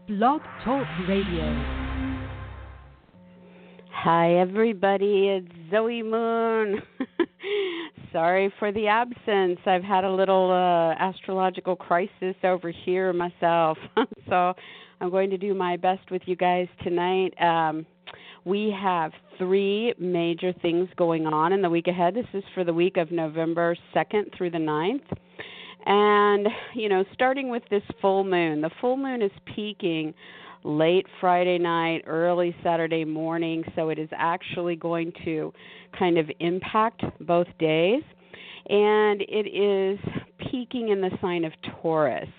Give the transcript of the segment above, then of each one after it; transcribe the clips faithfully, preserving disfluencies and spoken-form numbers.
Blog Talk Radio. Hi, everybody. It's Zoe Moon. Sorry for the absence. I've had a little uh, astrological crisis over here myself. So I'm going to do my best with you guys tonight. Um, we have three major things going on in the week ahead. This is for the week of November second through the ninth. And, you know, starting with this full moon, the full moon is peaking late Friday night, early Saturday morning, so it is actually going to kind of impact both days. And it is peaking in the sign of Taurus.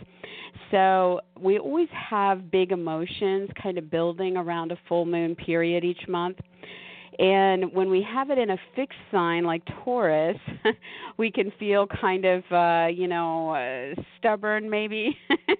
So we always have big emotions kind of building around a full moon period each month. And when we have it in a fixed sign like Taurus, we can feel kind of, uh, you know, uh, stubborn maybe.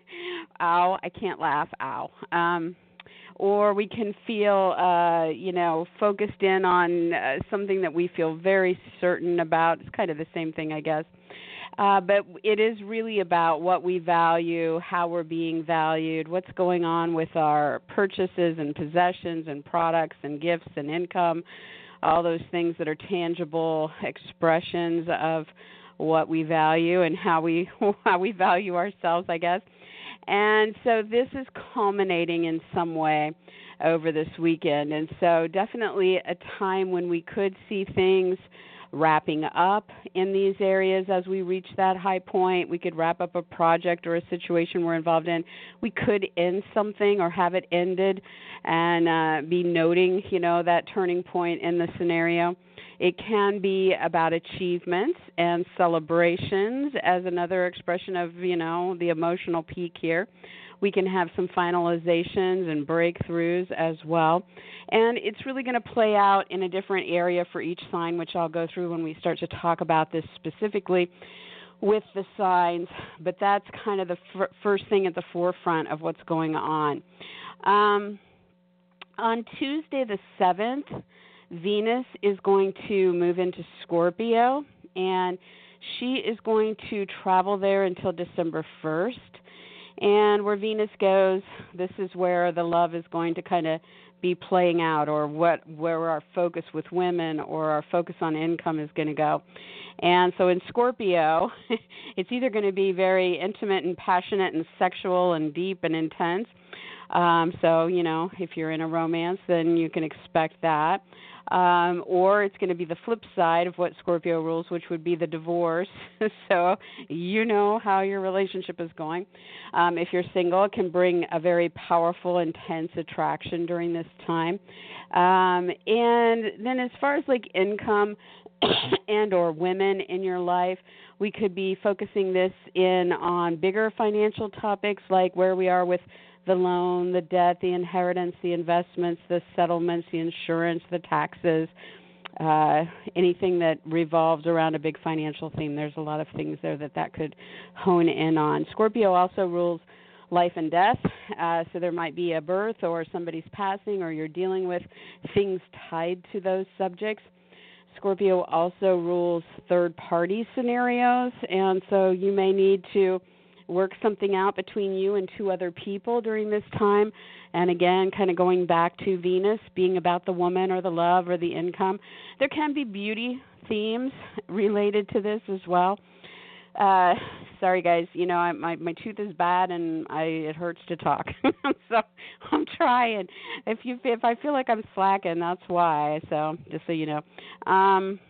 Ow, I can't laugh, ow. Um, or we can feel, uh, you know, focused in on uh, something that we feel very certain about. It's kind of the same thing, I guess. Uh, but it is really about what we value, how we're being valued, what's going on with our purchases and possessions and products and gifts and income, all those things that are tangible expressions of what we value and how we how we value ourselves, I guess. And so this is culminating in some way over this weekend. And so definitely a time when we could see things wrapping up in these areas as we reach that high point. We could wrap up a project or a situation we're involved in. We could end something or have it ended and uh, be noting, you know, that turning point in the scenario. It can be about achievements and celebrations as another expression of, you know, the emotional peak here. We can have some finalizations and breakthroughs as well. And it's really going to play out in a different area for each sign, which I'll go through when we start to talk about this specifically with the signs. But that's kind of the f- first thing at the forefront of what's going on. Um, on Tuesday the seventh, Venus is going to move into Scorpio, and she is going to travel there until December first. And where Venus goes, this is where the love is going to kind of be playing out, or what where our focus with women or our focus on income is going to go. And so in Scorpio, it's either going to be very intimate and passionate and sexual and deep and intense. Um, so, you know, if you're in a romance, then you can expect that. Um, or it's going to be the flip side of what Scorpio rules, which would be the divorce. So you know how your relationship is going. Um, if you're single, it can bring a very powerful, intense attraction during this time. Um, and then as far as like income and or women in your life, we could be focusing this in on bigger financial topics like where we are with the loan, the debt, the inheritance, the investments, the settlements, the insurance, the taxes, uh, anything that revolves around a big financial theme. There's a lot of things there that that could hone in on. Scorpio also rules life and death, uh, so there might be a birth or somebody's passing, or you're dealing with things tied to those subjects. Scorpio also rules third-party scenarios, and so you may need to work something out between you and two other people during this time. And again, kind of going back to Venus being about the woman or the love or the income. There can be beauty themes related to this as well. Uh, sorry, guys. You know, I, my my tooth is bad and I it hurts to talk. So I'm trying. If you if I feel like I'm slacking, that's why. So just so you know. Um,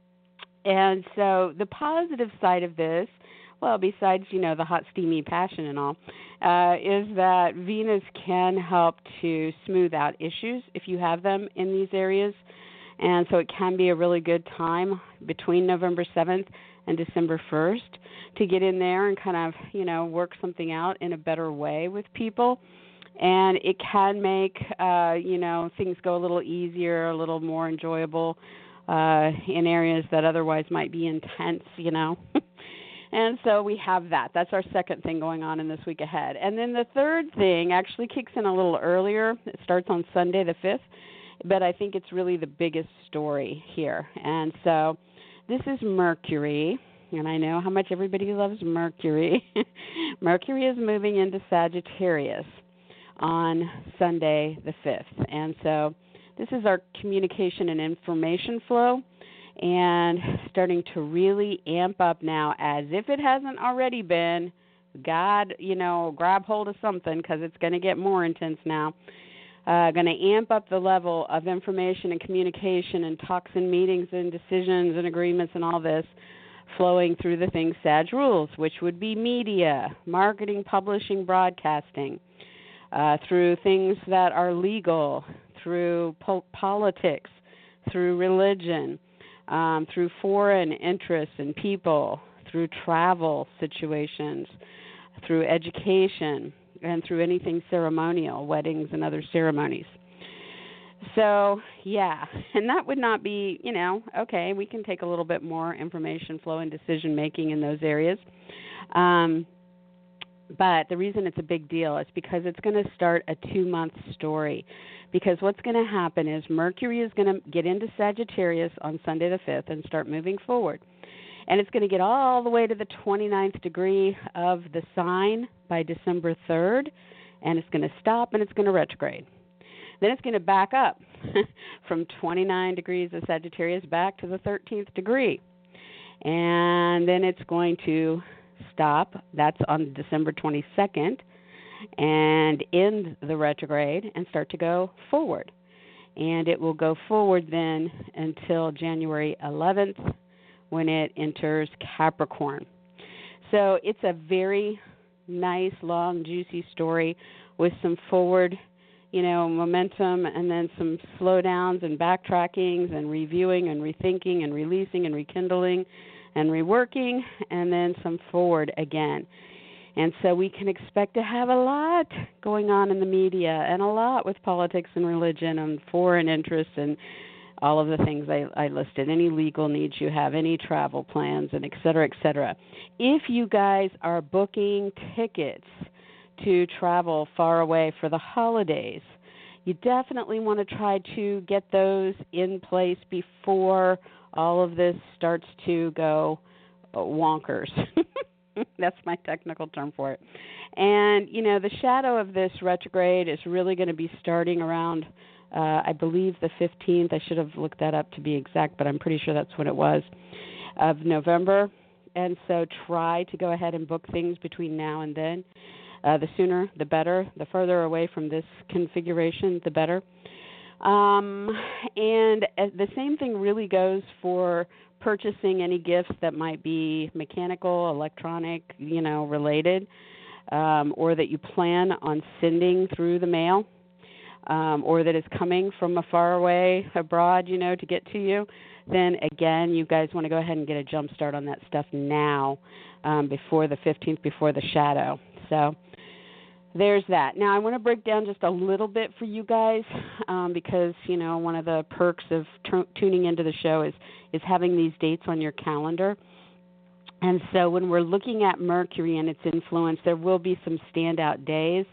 and so the positive side of this, well, besides, you know, the hot, steamy passion and all, uh, is that Venus can help to smooth out issues if you have them in these areas. And so it can be a really good time between November seventh and December first to get in there and kind of, you know, work something out in a better way with people. And it can make, uh, you know, things go a little easier, a little more enjoyable uh, in areas that otherwise might be intense, you know. And so we have that. That's our second thing going on in this week ahead. And then the third thing actually kicks in a little earlier. It starts on Sunday the fifth, but I think it's really the biggest story here. And so this is Mercury, and I know how much everybody loves Mercury. Mercury is moving into Sagittarius on Sunday the fifth. And so this is our communication and information flow, and starting to really amp up now, as if it hasn't already been. God, you know, grab hold of something, because it's going to get more intense now. Uh, going to amp up the level of information and communication and talks and meetings and decisions and agreements and all this flowing through the things Sag rules, which would be media, marketing, publishing, broadcasting, uh, through things that are legal, through po- politics, through religion, um, through foreign interests and people, through travel situations, through education, and through anything ceremonial, weddings and other ceremonies. So, yeah, and that would not be, you know, okay, we can take a little bit more information flow and decision-making in those areas. Um, but the reason it's a big deal is because it's going to start a two-month story. Because what's going to happen is Mercury is going to get into Sagittarius on Sunday the fifth and start moving forward. And it's going to get all the way to the twenty-ninth degree of the sign by December third, and it's going to stop and it's going to retrograde. Then it's going to back up from twenty-nine degrees of Sagittarius back to the thirteenth degree. And then it's going to stop. That's on December twenty-second, and end the retrograde and start to go forward. And it will go forward then until January eleventh, when it enters Capricorn. So it's a very nice, long, juicy story with some forward, you know, momentum, and then some slowdowns and backtrackings and reviewing and rethinking and releasing and rekindling and reworking, and then some forward again. And so we can expect to have a lot going on in the media and a lot with politics and religion and foreign interests and all of the things I, I listed, any legal needs you have, any travel plans, and et cetera, et cetera. If you guys are booking tickets to travel far away for the holidays, you definitely want to try to get those in place before all of this starts to go wonkers. That's my technical term for it. And, you know, the shadow of this retrograde is really going to be starting around Uh, I believe the fifteenth. I should have looked that up to be exact, but I'm pretty sure that's when it was, of November. And so try to go ahead and book things between now and then. Uh, the sooner, the better. The further away from this configuration, the better. Um, and uh, the same thing really goes for purchasing any gifts that might be mechanical, electronic, you know, related, um, or that you plan on sending through the mail. Um, or that is coming from a far away abroad, you know, to get to you, then again, you guys want to go ahead and get a jump start on that stuff now, um, before the fifteenth, before the shadow. So there's that. Now I want to break down just a little bit for you guys, um, because, you know, one of the perks of t- tuning into the show is, is having these dates on your calendar. And so when we're looking at Mercury and its influence, there will be some standout days.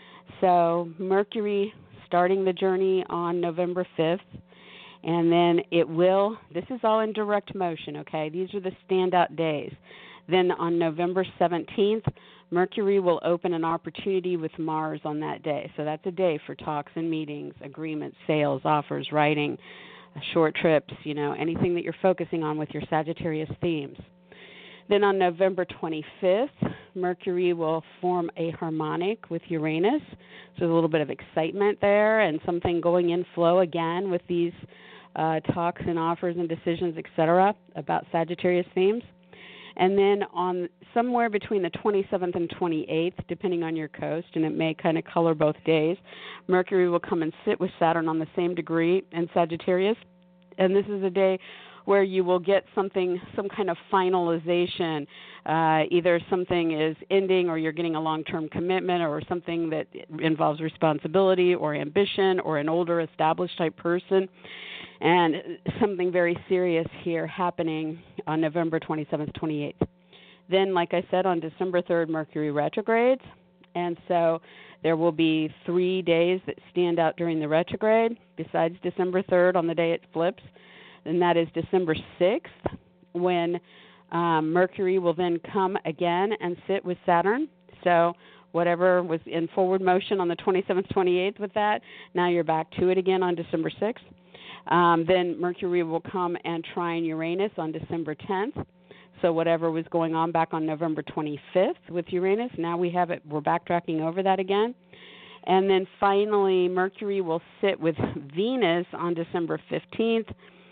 So Mercury starting the journey on November fifth, and then it will, this is all in direct motion, okay? These are the standout days. Then on November seventeenth, Mercury will open an opportunity with Mars on that day. So that's a day for talks and meetings, agreements, sales, offers, writing, short trips, you know, anything that you're focusing on with your Sagittarius themes. Then on November twenty-fifth, Mercury will form a harmonic with Uranus. So there's a little bit of excitement there and something going in flow again with these uh, talks and offers and decisions, et cetera, about Sagittarius themes. And then on somewhere between the twenty-seventh and twenty-eighth, depending on your coast, and it may kind of color both days, Mercury will come and sit with Saturn on the same degree in Sagittarius. And this is a day where you will get something, some kind of finalization. Uh, either something is ending or you're getting a long-term commitment, or something that involves responsibility or ambition or an older established type person. And something very serious here happening on November twenty-seventh, twenty-eighth. Then, like I said, on December third, Mercury retrogrades. And so there will be three days that stand out during the retrograde, besides December third on the day it flips. And that is December sixth, when um, Mercury will then come again and sit with Saturn. So whatever was in forward motion on the twenty-seventh, twenty-eighth with that. Now you're back to it again on December sixth. Um, then Mercury will come and trine Uranus on December tenth. So whatever was going on back on November twenty-fifth with Uranus, now we have it. We're backtracking over that again. And then finally, Mercury will sit with Venus on December fifteenth.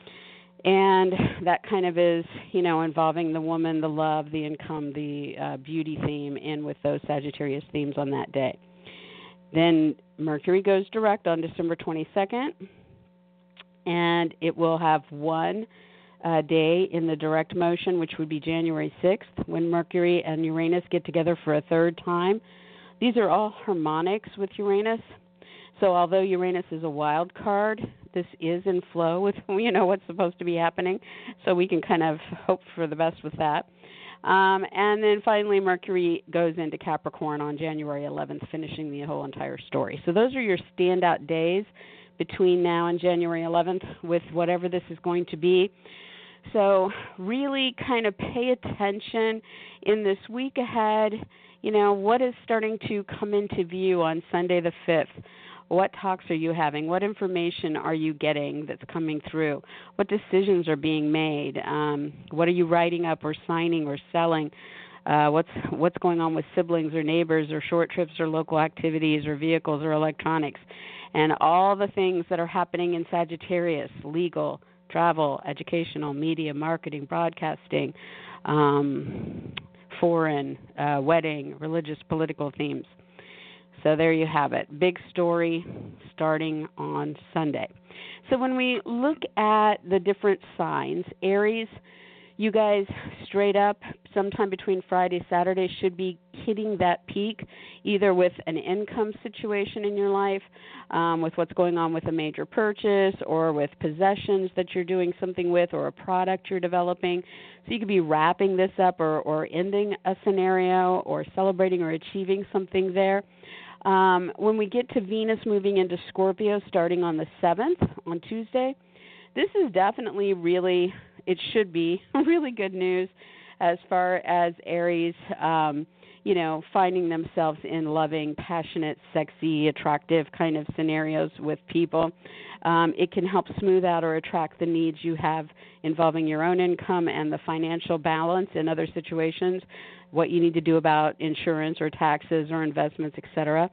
And that kind of is, you know, involving the woman, the love, the income, the uh, beauty theme in with those Sagittarius themes on that day. Then Mercury goes direct on December twenty-second. And it will have one uh, day in the direct motion, which would be January sixth, when Mercury and Uranus get together for a third time. These are all harmonics with Uranus. So although Uranus is a wild card, this is in flow with, you know, what's supposed to be happening. So we can kind of hope for the best with that. Um, and then finally, Mercury goes into Capricorn on January eleventh, finishing the whole entire story. So those are your standout days between now and January eleventh with whatever this is going to be. So really kind of pay attention in this week ahead. You know, what is starting to come into view on Sunday the fifth? What talks are you having? What information are you getting that's coming through? What decisions are being made? Um, what are you writing up or signing or selling? Uh, what's what's going on with siblings or neighbors or short trips or local activities or vehicles or electronics? And all the things that are happening in Sagittarius: legal, travel, educational, media, marketing, broadcasting, um, foreign, uh, wedding, religious, political themes. So there you have it. Big story starting on Sunday. So when we look at the different signs, Aries, you guys straight up sometime between Friday, Saturday should be hitting that peak, either with an income situation in your life, um, with what's going on with a major purchase, or with possessions that you're doing something with, or a product you're developing. So you could be wrapping this up or, or ending a scenario or celebrating or achieving something there. Um, when we get to Venus moving into Scorpio starting on the seventh, on Tuesday, this is definitely really, it should be really good news as far as Aries, um, you know, finding themselves in loving, passionate, sexy, attractive kind of scenarios with people. Um, it can help smooth out or attract the needs you have involving your own income and the financial balance in other situations, what you need to do about insurance or taxes or investments, et cetera.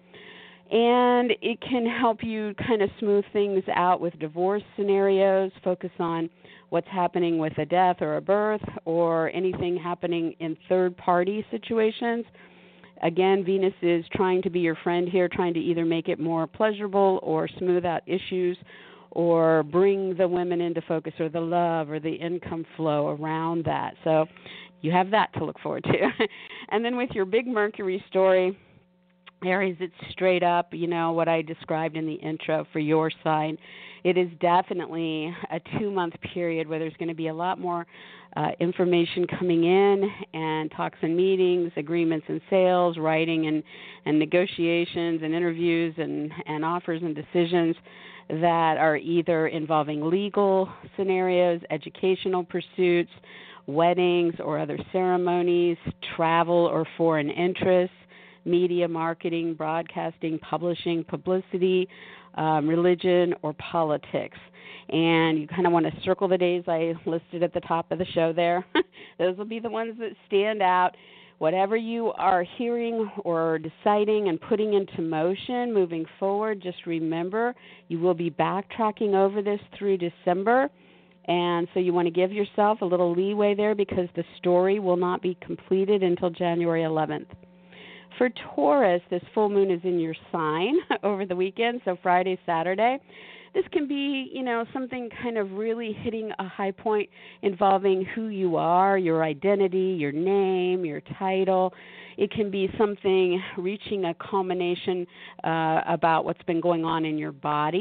And it can help you kind of smooth things out with divorce scenarios, focus on what's happening with a death or a birth or anything happening in third-party situations. Again, Venus is trying to be your friend here, trying to either make it more pleasurable or smooth out issues or bring the women into focus or the love or the income flow around that. So you have that to look forward to. And then with your big Mercury story, Aries, it's straight up, you know, what I described in the intro for your sign. It is definitely a two-month period where there's going to be a lot more uh, information coming in and talks and meetings, agreements and sales, writing and, and negotiations and interviews and, and offers and decisions that are either involving legal scenarios, educational pursuits, weddings or other ceremonies, travel or foreign interests, media, marketing, broadcasting, publishing, publicity, um, religion, or politics. And you kind of want to circle the days I listed at the top of the show there. Those will be the ones that stand out. Whatever you are hearing or deciding and putting into motion moving forward, just remember you will be backtracking over this through December. And so you want to give yourself a little leeway there because the story will not be completed until January eleventh. For Taurus, this full moon is in your sign over the weekend, so Friday, Saturday. This can be, you know, something kind of really hitting a high point involving who you are, your identity, your name, your title. It can be something reaching a culmination uh, about what's been going on in your body.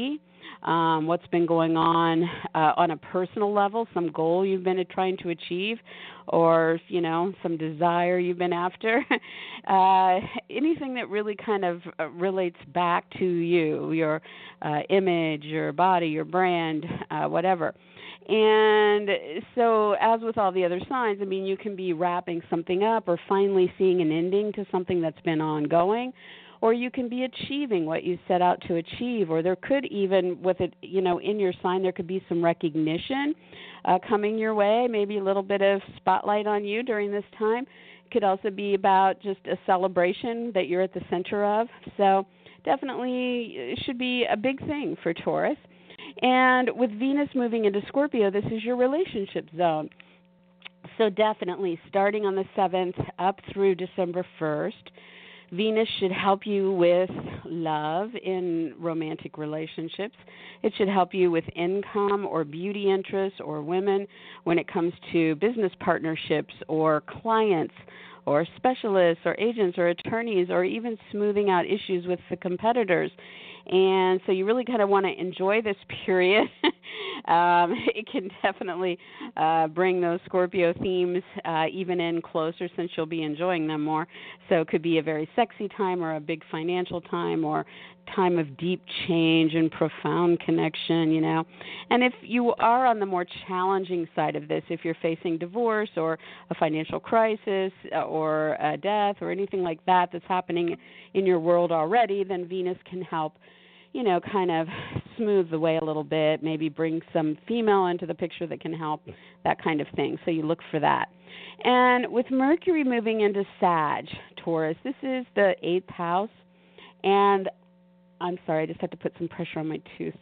um, what's been going on uh, on a personal level, some goal you've been trying to achieve, or, you know, some desire you've been after. uh, anything that really kind of uh, relates back to you, your uh, image, your body, your brand, uh, whatever. And so, as with all the other signs, I mean, you can be wrapping something up or finally seeing an ending to something that's been ongoing, or you can be achieving what you set out to achieve, or there could even, with it, you know, in your sign, there could be some recognition uh, coming your way, maybe a little bit of spotlight on you during this time. It could also be about just a celebration that you're at the center of. So definitely it should be a big thing for Taurus. And with Venus moving into Scorpio, this is your relationship zone. So definitely starting on the seventh up through December first, Venus should help you with love in romantic relationships. It should help you with income or beauty interests or women when it comes to business partnerships or clients or specialists or agents or attorneys, or even smoothing out issues with the competitors. And so you really kind of want to enjoy this period. um, it can definitely uh, bring those Scorpio themes uh, even in closer, since you'll be enjoying them more. So it could be a very sexy time, or a big financial time, or time of deep change and profound connection, you know. And if you are on the more challenging side of this, if you're facing divorce or a financial crisis or a death or anything like that that's happening in your world already, then Venus can help, you know, kind of smooth the way a little bit, maybe bring some female into the picture that can help, that kind of thing. So you look for that. And with Mercury moving into Sag, Taurus, this is the eighth house. And I'm sorry, I just had to put some pressure on my tooth.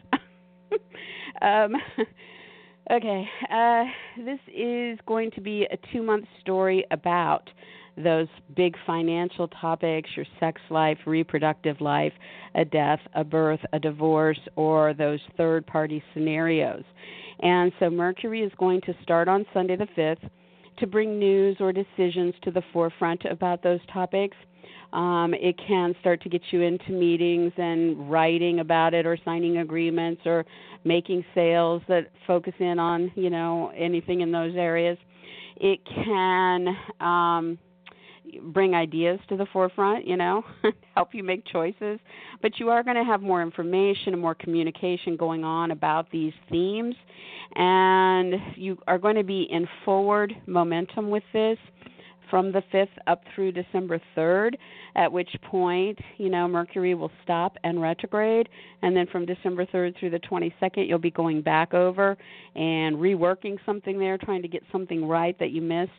um, okay, uh, this is going to be a two-month story about those big financial topics, your sex life, reproductive life, a death, a birth, a divorce, or those third-party scenarios. And so Mercury is going to start on Sunday the fifth to bring news or decisions to the forefront about those topics. Um, it can start to get you into meetings and writing about it, or signing agreements, or making sales that focus in on, you know, anything in those areas. It can um, bring ideas to the forefront, you know, help you make choices. But you are going to have more information and more communication going on about these themes. And you are going to be in forward momentum with this from the fifth up through December third, at which point, you know, Mercury will stop and retrograde, and then from December third through the twenty-second, you'll be going back over and reworking something there, trying to get something right that you missed,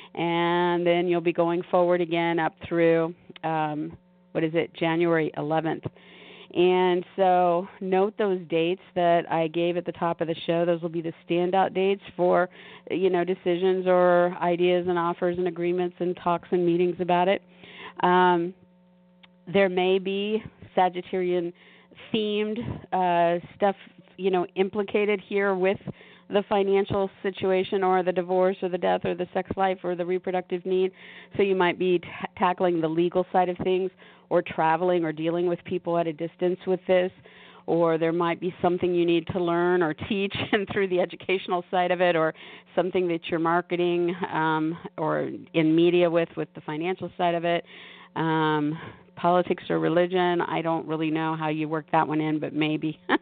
and then you'll be going forward again up through, um, what is it, January eleventh. And so note those dates that I gave at the top of the show. Those will be the standout dates for, you know, decisions or ideas and offers and agreements and talks and meetings about it. Um, there may be Sagittarian themed uh, stuff, you know, implicated here with the financial situation or the divorce or the death or the sex life or the reproductive need. So you might be t- tackling the legal side of things, or traveling or dealing with people at a distance with this, or there might be something you need to learn or teach and through the educational side of it, or something that you're marketing um, or in media with, with the financial side of it. Um, politics or religion, I don't really know how you work that one in, but maybe. uh,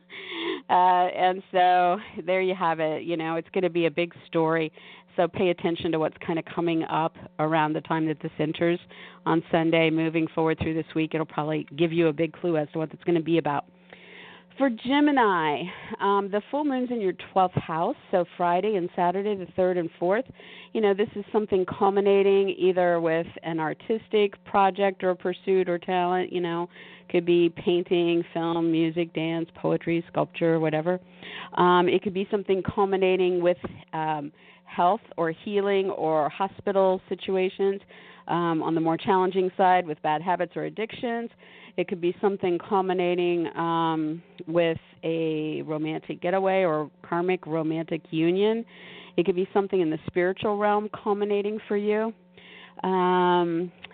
and so there you have it. You know, it's going to be a big story. So pay attention to what's kind of coming up around the time that this enters on Sunday. Moving forward through this week, it'll probably give you a big clue as to what it's going to be about. For Gemini, um, the full moon's in your twelfth house, so Friday and Saturday, the third and fourth. You know, this is something culminating either with an artistic project or pursuit or talent, you know. Could be painting, film, music, dance, poetry, sculpture, whatever. Um, it could be something culminating with um, health or healing or hospital situations. Um, on the more challenging side, with bad habits or addictions. It could be something culminating um, with a romantic getaway or karmic romantic union. It could be something in the spiritual realm culminating for you. Um,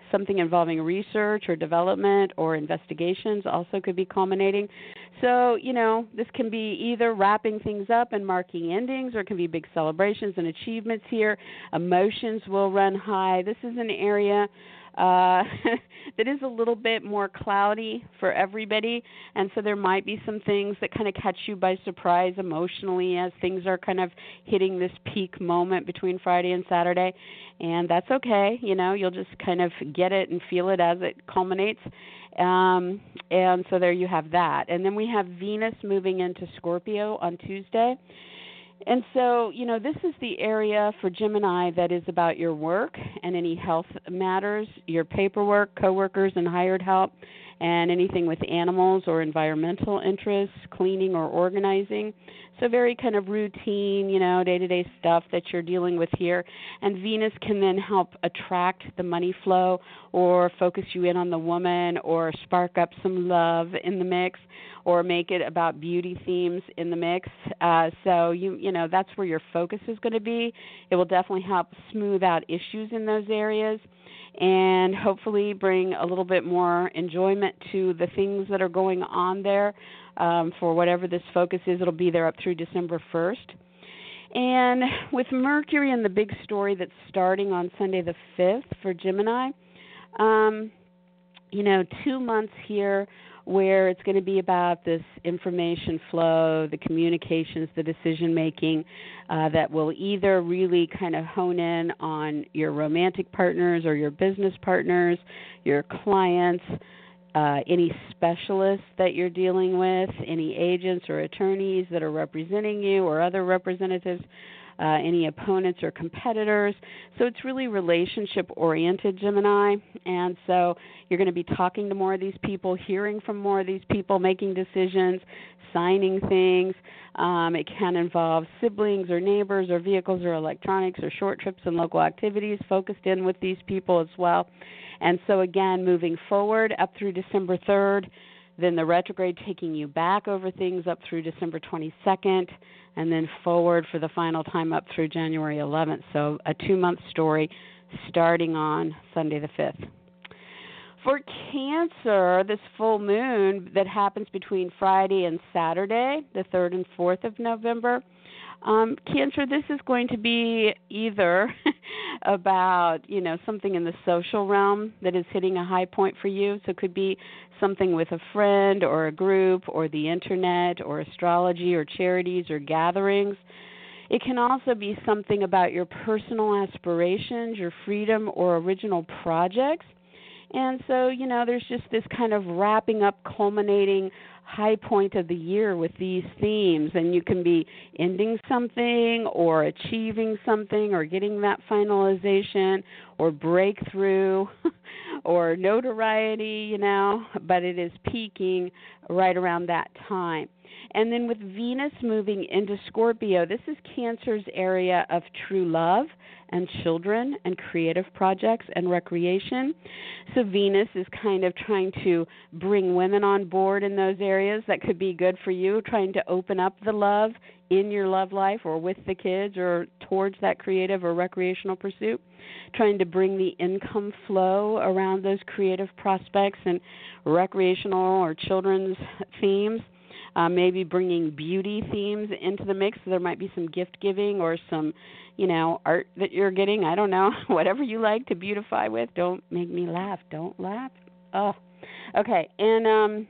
something involving research or development or investigations also could be culminating. So, you know, this can be either wrapping things up and marking endings, or it can be big celebrations and achievements here. Emotions will run high. This is an area uh, that is a little bit more cloudy for everybody, and so there might be some things that kind of catch you by surprise emotionally as things are kind of hitting this peak moment between Friday and Saturday, and that's okay. You know, you'll just kind of get it and feel it as it culminates. Um, and so there you have that. And then we have Venus moving into Scorpio on Tuesday. And so, you know, this is the area for Gemini that is about your work and any health matters, your paperwork, coworkers and hired help, and anything with animals or environmental interests, cleaning or organizing. So very kind of routine, you know, day-to-day stuff that you're dealing with here. And Venus can then help attract the money flow or focus you in on the woman or spark up some love in the mix or make it about beauty themes in the mix. Uh, so, you you know, that's where your focus is going to be. It will definitely help smooth out issues in those areas and hopefully bring a little bit more enjoyment to the things that are going on there. Um, for whatever this focus is, it'll be there up through December first. And with Mercury and the big story that's starting on Sunday the fifth for Gemini, um, you know, two months here where it's going to be about this information flow, the communications, the decision-making uh, that will either really kind of hone in on your romantic partners or your business partners, your clients, Uh, any specialists that you're dealing with, any agents or attorneys that are representing you or other representatives, uh, any opponents or competitors. So it's really relationship-oriented, Gemini. And so you're going to be talking to more of these people, hearing from more of these people, making decisions, signing things. Um, it can involve siblings or neighbors or vehicles or electronics or short trips and local activities focused in with these people as well. And so, again, moving forward up through December third, then the retrograde taking you back over things up through December twenty-second, and then forward for the final time up through January eleventh. So a two-month story starting on Sunday the fifth. For Cancer, this full moon that happens between Friday and Saturday, the third and fourth of November, Um, Cancer, this is going to be either about, you know, something in the social realm that is hitting a high point for you. So it could be something with a friend or a group or the internet or astrology or charities or gatherings. It can also be something about your personal aspirations, your freedom or original projects. And so, you know, there's just this kind of wrapping up, culminating high point of the year with these themes, and you can be ending something or achieving something or getting that finalization or breakthrough or notoriety, you know, but it is peaking right around that time. And then with Venus moving into Scorpio, this is Cancer's area of true love and children and creative projects and recreation. So Venus is kind of trying to bring women on board in those areas. That could be good for you, trying to open up the love in your love life or with the kids or towards that creative or recreational pursuit, trying to bring the income flow around those creative prospects and recreational or children's themes. Uh, maybe bringing beauty themes into the mix. So there might be some gift giving or some, you know, art that you're getting. I don't know, whatever you like to beautify with. Don't make me laugh. Don't laugh. Oh, okay. And um,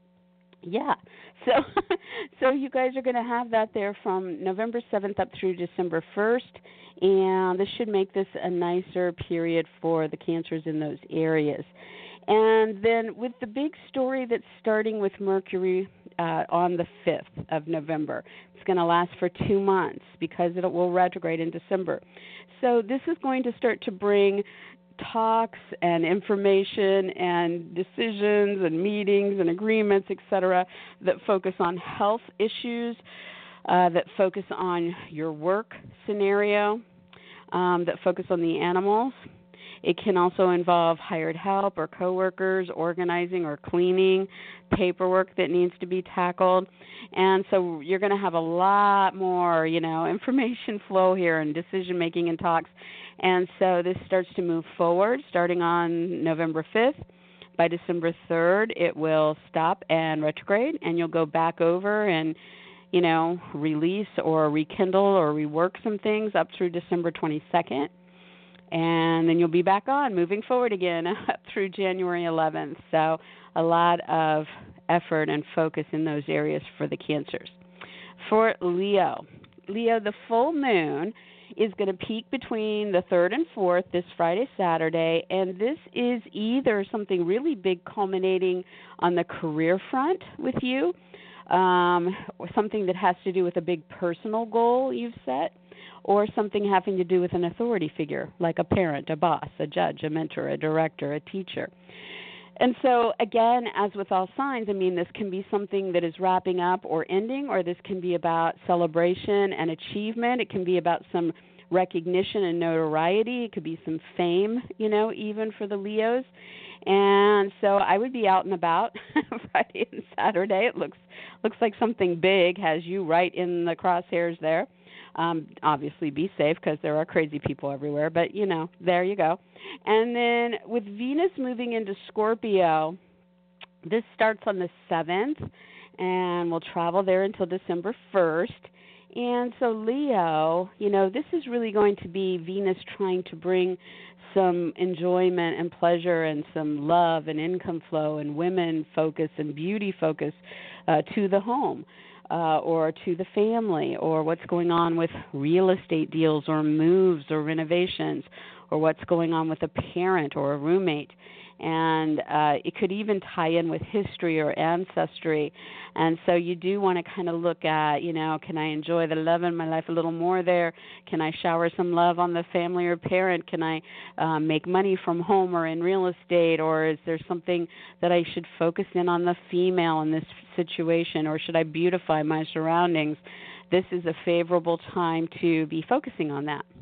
yeah, so so you guys are going to have that there from November seventh up through December first, and this should make this a nicer period for the Cancers in those areas. And then with the big story that's starting with Mercury uh, on the fifth of November, it's going to last for two months because it will retrograde in December. So this is going to start to bring talks and information and decisions and meetings and agreements, et cetera, that focus on health issues, uh, that focus on your work scenario, um, that focus on the animals. It can also involve hired help or coworkers, organizing or cleaning, paperwork that needs to be tackled. And so you're going to have a lot more, you know, information flow here and decision-making and talks. And so this starts to move forward starting on November fifth. By December third, it will stop and retrograde, and you'll go back over and, you know, release or rekindle or rework some things up through December twenty-second. And then you'll be back on, moving forward again up through January eleventh. So a lot of effort and focus in those areas for the Cancers. For Leo, Leo, the full moon is going to peak between the third and fourth this Friday, Saturday, and this is either something really big culminating on the career front with you, um, or something that has to do with a big personal goal you've set, or something having to do with an authority figure, like a parent, a boss, a judge, a mentor, a director, a teacher. And so, again, as with all signs, I mean, this can be something that is wrapping up or ending, or this can be about celebration and achievement. It can be about some recognition and notoriety. It could be some fame, you know, even for the Leos. And so I would be out and about Friday and Saturday. It looks looks like something big has you right in the crosshairs there. Um, obviously, be safe because there are crazy people everywhere, but, you know, there you go. And then with Venus moving into Scorpio, this starts on the seventh, and we'll travel there until December first. And so, Leo, you know, this is really going to be Venus trying to bring some enjoyment and pleasure and some love and income flow and women focus and beauty focus uh, to the home. Uh, or to the family, or what's going on with real estate deals or moves or renovations, or what's going on with a parent or a roommate. And uh, it could even tie in with history or ancestry. And so you do want to kind of look at, you know, can I enjoy the love in my life a little more there? Can I shower some love on the family or parent? Can I uh, make money from home or in real estate? Or is there something that I should focus in on the female in this situation? Or should I beautify my surroundings? This is a favorable time to be focusing on that.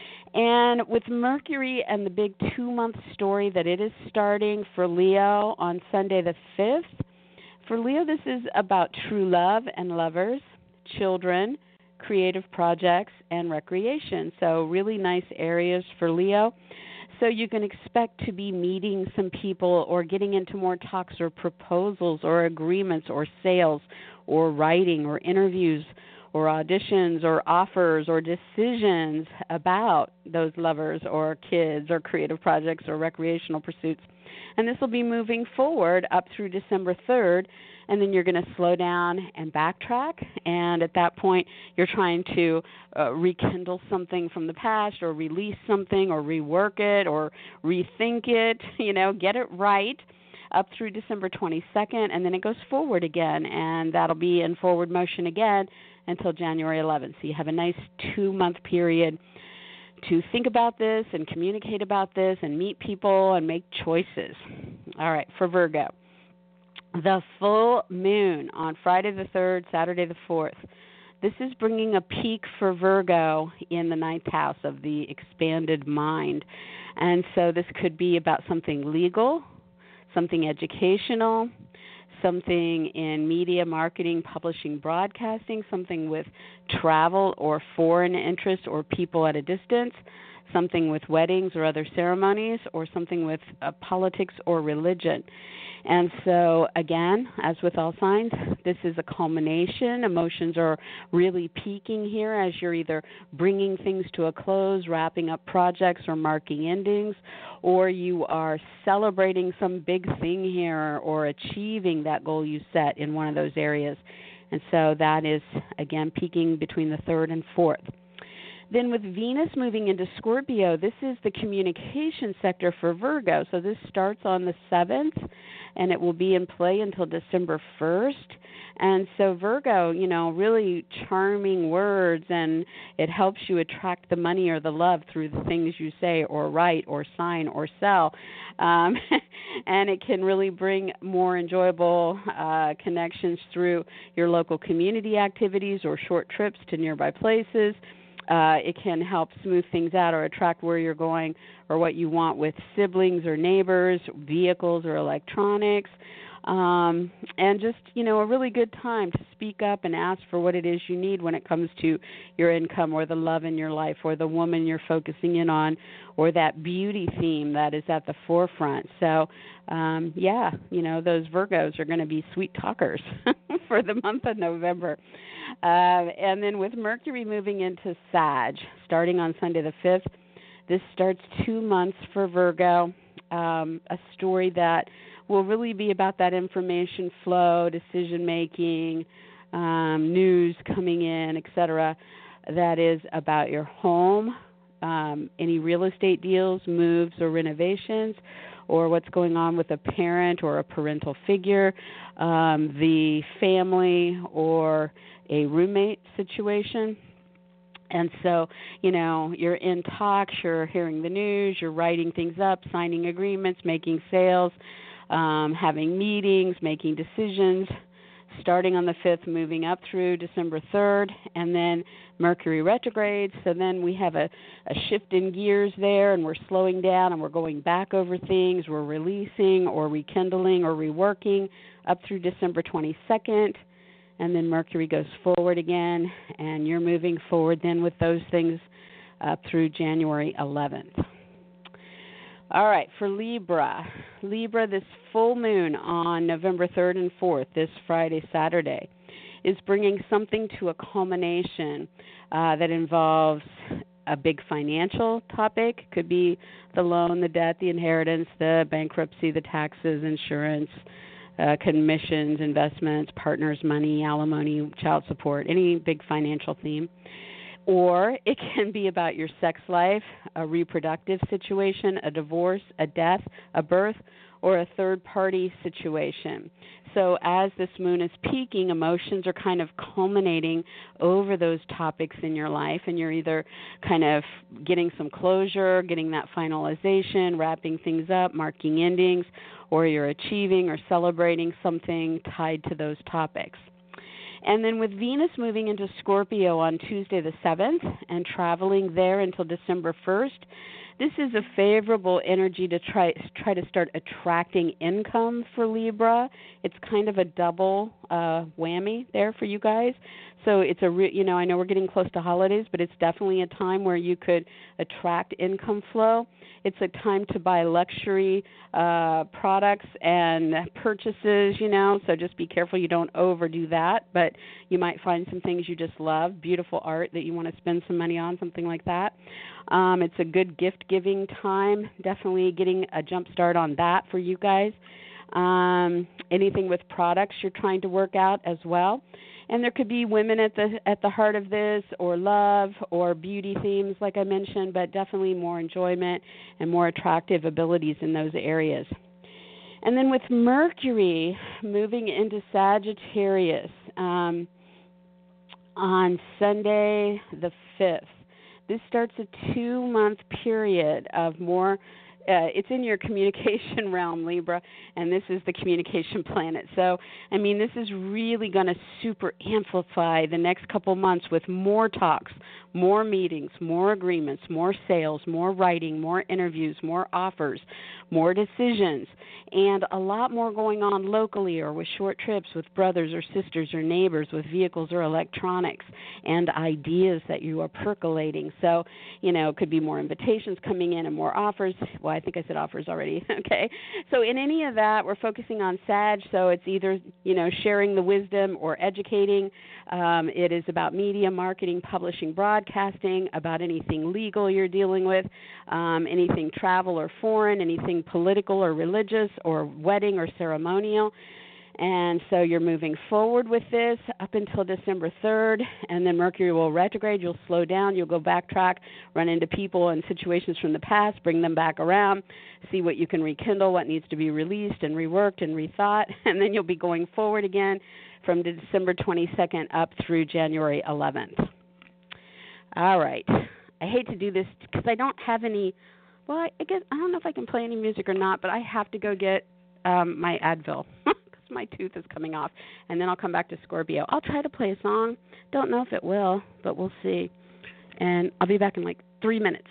And with Mercury and the big two-month story that it is starting for Leo on Sunday the fifth, for Leo this is about true love and lovers, children, creative projects, and recreation. So really nice areas for Leo. So you can expect to be meeting some people or getting into more talks or proposals or agreements or sales or writing or interviews or auditions or offers or decisions about those lovers or kids or creative projects or recreational pursuits. And this will be moving forward up through December third, and then you're going to slow down and backtrack. And at that point, you're trying to uh, rekindle something from the past or release something or rework it or rethink it, you know, get it right up through December twenty-second, and then it goes forward again, and that'll be in forward motion again until January eleventh. So you have a nice two-month period to think about this and communicate about this and meet people and make choices. All right, for Virgo, the full moon on Friday the third, Saturday the fourth. This is bringing a peak for Virgo in the ninth house of the expanded mind. And so this could be about something legal, something educational, something in media, marketing, publishing, broadcasting, something with travel or foreign interests or people at a distance, something with weddings or other ceremonies, or something with uh, politics or religion. And so, again, as with all signs, this is a culmination. Emotions are really peaking here as you're either bringing things to a close, wrapping up projects, or marking endings, or you are celebrating some big thing here or achieving that goal you set in one of those areas. And so that is, again, peaking between the third and fourth. Then with Venus moving into Scorpio, this is the communication sector for Virgo. So this starts on the seventh, and it will be in play until December first. And so Virgo, you know, really charming words, and it helps you attract the money or the love through the things you say or write or sign or sell. Um, and it can really bring more enjoyable uh, connections through your local community activities or short trips to nearby places. uh, it can help smooth things out or attract where you're going or what you want with siblings or neighbors, vehicles or electronics. Um, and just, you know, a really good time to speak up and ask for what it is you need when it comes to your income or the love in your life or the woman you're focusing in on or that beauty theme that is at the forefront. So, um, yeah, you know, those Virgos are going to be sweet talkers for the month of November. Uh, and then with Mercury moving into Sag, starting on Sunday the fifth, this starts two months for Virgo, um, a story that will really be about that information flow, decision-making, um, news coming in, et cetera, that is about your home, um, any real estate deals, moves or renovations, or what's going on with a parent or a parental figure, um, the family or a roommate situation. And so, you know, you're in talks, you're hearing the news, you're writing things up, signing agreements, making sales, um, having meetings, making decisions, starting on the fifth, moving up through December third, and then Mercury retrogrades. So then we have a, a shift in gears there, and we're slowing down, and we're going back over things. We're releasing or rekindling or reworking up through December twenty-second. And then Mercury goes forward again, and you're moving forward then with those things up through January eleventh. All right, for Libra. Libra, this full moon on November third and fourth, this Friday, Saturday, is bringing something to a culmination uh, that involves a big financial topic. Could be the loan, the debt, the inheritance, the bankruptcy, the taxes, insurance, Uh, commissions, investments, partners' money, alimony, child support, any big financial theme. Or it can be about your sex life, a reproductive situation, a divorce, a death, a birth, or a third-party situation. So as this moon is peaking, emotions are kind of culminating over those topics in your life, and you're either kind of getting some closure, getting that finalization, wrapping things up, marking endings, or you're achieving or celebrating something tied to those topics. And then with Venus moving into Scorpio on Tuesday the seventh and traveling there until December first, this is a favorable energy to try try to start attracting income for Libra. It's kind of a double uh, whammy there for you guys. So it's a re- you know I know we're getting close to holidays, but it's definitely a time where you could attract income flow. It's a time to buy luxury uh, products and purchases, you know, so just be careful you don't overdo that. But you might find some things you just love, beautiful art that you want to spend some money on, something like that. Um, it's a good gift-giving time, definitely getting a jump start on that for you guys. Um, anything with products you're trying to work out as well. And there could be women at the at the heart of this, or love, or beauty themes, like I mentioned, but definitely more enjoyment and more attractive abilities in those areas. And then with Mercury moving into Sagittarius um, on Sunday the fifth, this starts a two-month period of more. Uh, it's in your communication realm, Libra, and this is the communication planet. So, I mean, this is really going to super amplify the next couple months with more talks, more meetings, more agreements, more sales, more writing, more interviews, more offers, more decisions, and a lot more going on locally or with short trips with brothers or sisters or neighbors, with vehicles or electronics, and ideas that you are percolating. So, you know, it could be more invitations coming in and more offers. Well, I think I said offers already. Okay. So in any of that, we're focusing on Sag, so it's either, you know, sharing the wisdom or educating. Um, it is about media, marketing, publishing, broadcasting, about anything legal you're dealing with, um, anything travel or foreign, anything political or religious or wedding or ceremonial. And so you're moving forward with this up until December third, and then Mercury will retrograde. You'll slow down. You'll go backtrack, run into people and situations from the past, bring them back around, see what you can rekindle, what needs to be released and reworked and rethought, and then you'll be going forward again from December twenty-second up through January eleventh. All right. I hate to do this because I don't have any, well, I guess I don't know if I can play any music or not, but I have to go get um, my Advil. My tooth is coming off, and then I'll come back to Scorpio. I'll try to play a song. Don't know if it will, but we'll see. And I'll be back in like three minutes.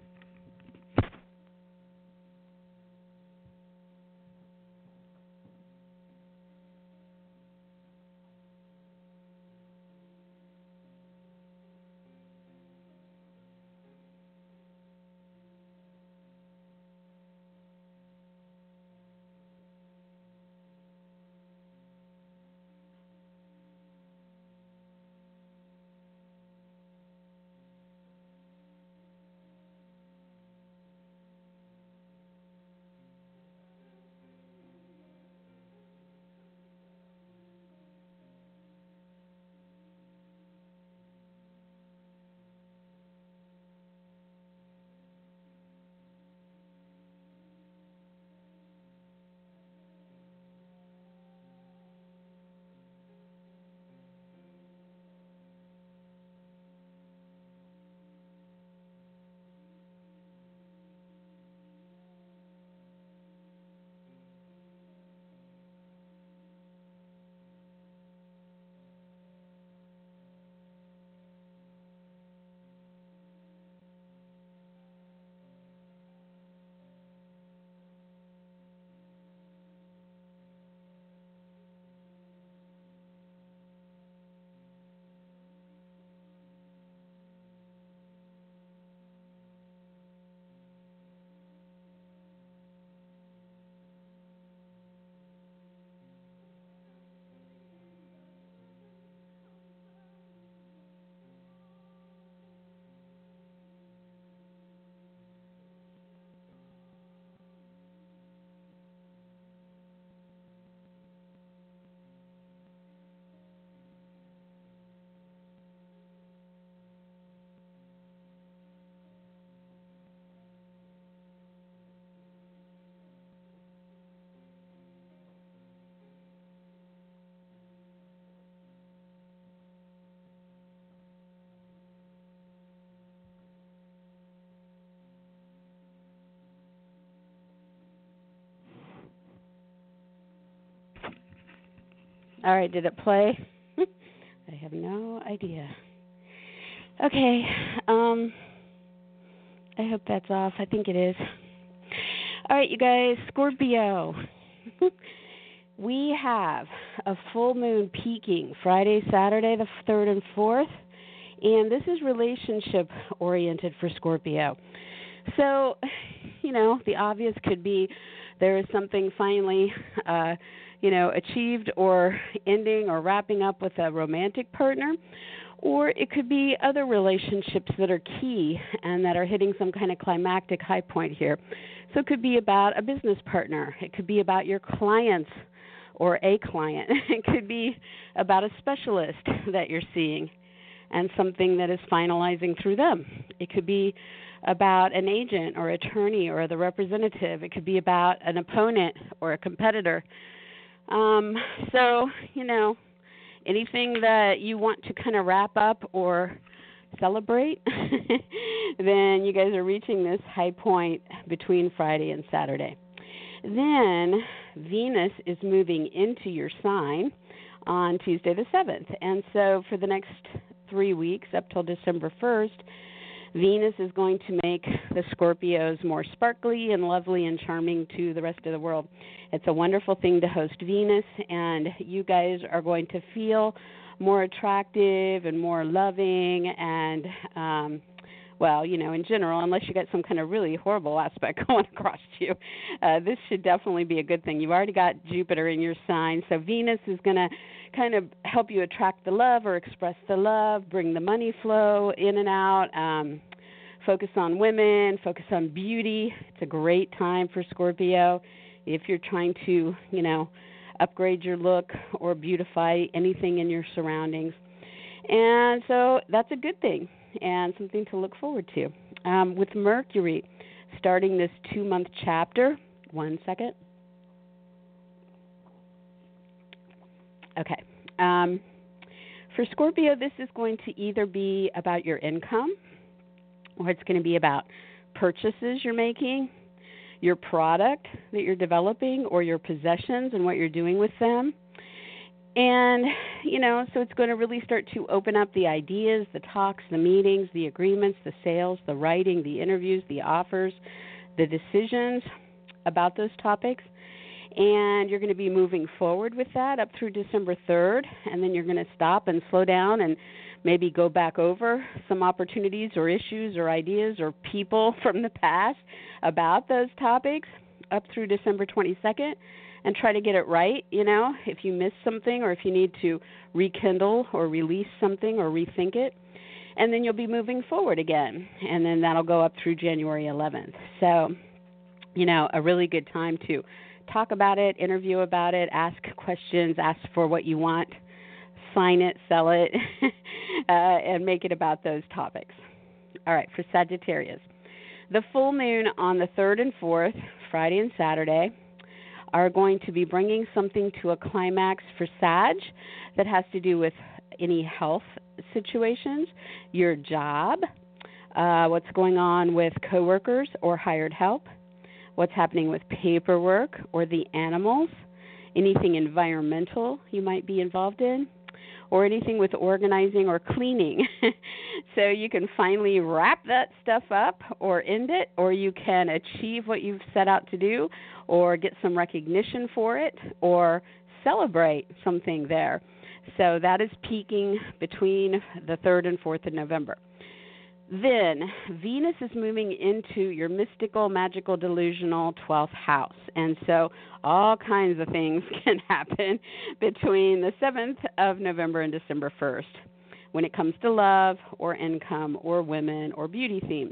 All right, did it play? I have no idea. Okay, um, I hope that's off. I think it is. All right, you guys, Scorpio. We have a full moon peaking Friday, Saturday, the third and fourth, and this is relationship oriented for Scorpio. So, you know, the obvious could be there is something finally, uh, you know, achieved or ending or wrapping up with a romantic partner, or it could be other relationships that are key and that are hitting some kind of climactic high point here. So it could be about a business partner. It could be about your clients or a client. It could be about a specialist that you're seeing and something that is finalizing through them. It could be about an agent or attorney or the representative. It could be about an opponent or a competitor. Um, so, you know, anything that you want to kind of wrap up or celebrate, then you guys are reaching this high point between Friday and Saturday. Then Venus is moving into your sign on Tuesday the seventh. And so for the next three weeks up till December first, Venus is going to make the Scorpios more sparkly and lovely and charming to the rest of the world. It's a wonderful thing to host Venus, and you guys are going to feel more attractive and more loving and, um, well, you know, in general, unless you got some kind of really horrible aspect going across you, uh, this should definitely be a good thing. You've already got Jupiter in your sign, so Venus is going to kind of help you attract the love or express the love, bring the money flow in and out, um, focus on women, focus on beauty. It's a great time for Scorpio if you're trying to, you know, upgrade your look or beautify anything in your surroundings. And so that's a good thing and something to look forward to. Um, with Mercury starting this two-month chapter, one second. Okay. Um, for Scorpio, this is going to either be about your income or it's going to be about purchases you're making, your product that you're developing, or your possessions and what you're doing with them. And, you know, so it's going to really start to open up the ideas, the talks, the meetings, the agreements, the sales, the writing, the interviews, the offers, the decisions about those topics. And you're going to be moving forward with that up through December third, and then you're going to stop and slow down and maybe go back over some opportunities or issues or ideas or people from the past about those topics up through December twenty-second and try to get it right, you know, if you missed something or if you need to rekindle or release something or rethink it. And then you'll be moving forward again, and then that'll go up through January eleventh. So, you know, a really good time to talk about it, interview about it, ask questions, ask for what you want, sign it, sell it, uh, and make it about those topics. All right, for Sagittarius. The full moon on the third and fourth, Friday and Saturday, are going to be bringing something to a climax for Sag that has to do with any health situations, your job, uh, what's going on with coworkers or hired help, what's happening with paperwork or the animals, anything environmental you might be involved in, or anything with organizing or cleaning. So you can finally wrap that stuff up or end it, or you can achieve what you've set out to do, or get some recognition for it, or celebrate something there. So that is peaking between the third and fourth of November. Then Venus is moving into your mystical, magical, delusional twelfth house. And so all kinds of things can happen between the seventh of November and December first when it comes to love or income or women or beauty themes.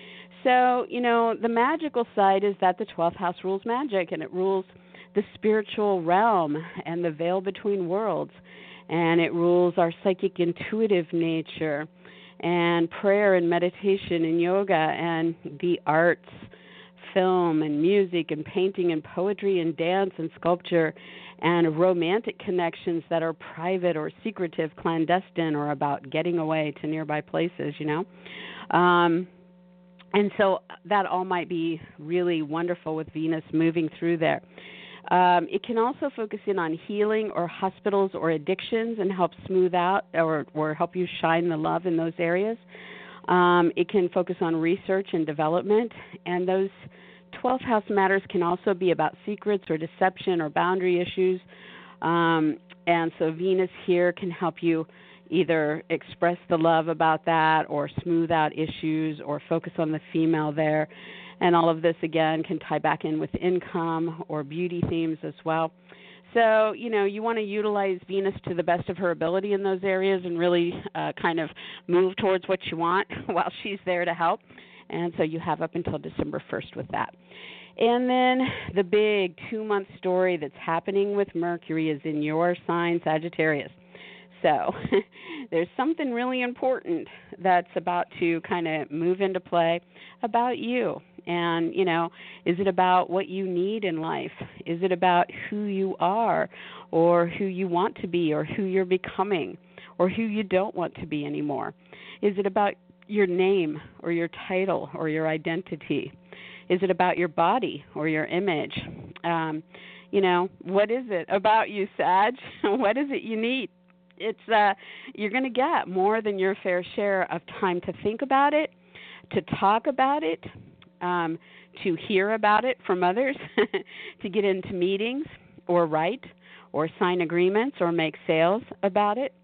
So, you know, the magical side is that the twelfth house rules magic, and it rules the spiritual realm and the veil between worlds. And it rules our psychic intuitive nature and prayer and meditation and yoga and the arts, film and music and painting and poetry and dance and sculpture and romantic connections that are private or secretive, clandestine, or about getting away to nearby places, you know. Um, and so that all might be really wonderful with Venus moving through there. Um, it can also focus in on healing or hospitals or addictions and help smooth out or, or help you shine the love in those areas. Um, it can focus on research and development, and those twelfth house matters can also be about secrets or deception or boundary issues. Um, and so Venus here can help you either express the love about that or smooth out issues or focus on the female there. And all of this, again, can tie back in with income or beauty themes as well. So, you know, you want to utilize Venus to the best of her ability in those areas and really uh, kind of move towards what you want while she's there to help. And so you have up until December first with that. And then the big two-month story that's happening with Mercury is in your sign, Sagittarius. So there's something really important that's about to kind of move into play about you. And, you know, is it about what you need in life? Is it about who you are or who you want to be or who you're becoming or who you don't want to be anymore? Is it about your name or your title or your identity? Is it about your body or your image? Um, you know, what is it about you, Sag? What is it you need? It's uh, you're going to get more than your fair share of time to think about it, to talk about it, um, to hear about it from others, to get into meetings or write or sign agreements or make sales about it,